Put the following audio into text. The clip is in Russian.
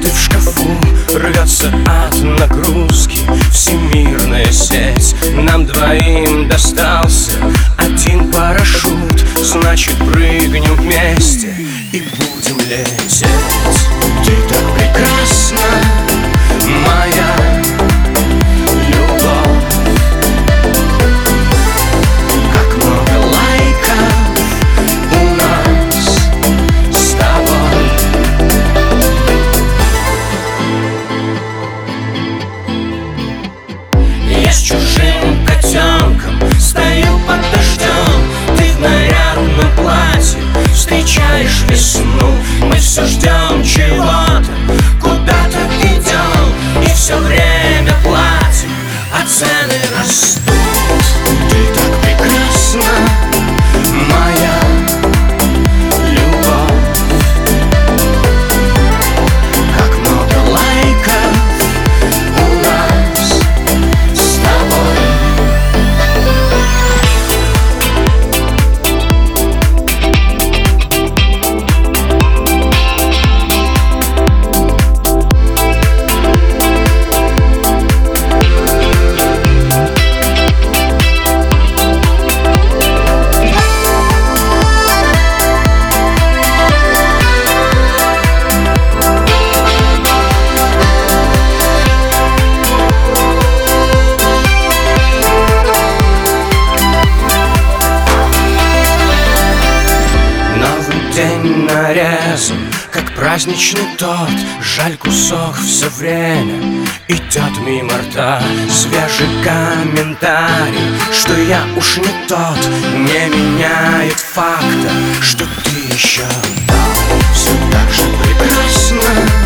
Ты в шкафу, рвется от нагрузки всемирная сеть. Нам двоим достался один парашют, значит прыгнем вместе и будем лететь. Ты так прекрасна, моя любовь, как много лайков у нас с тобой. Я с чужим котенком стою под дождем, ты в нарядном платье встречаешь весну. Мы все ждем чего-то, куда-то идем, и все время платим, а цены растут. Ты так прекрасна, моя любовь, как много лайков у нас с тобой. День нарезан, как праздничный торт. Жаль, кусок все время идет мимо рта. Свежий комментарий, что я уж не тот, не меняет факта, что ты еще все так же прекрасна.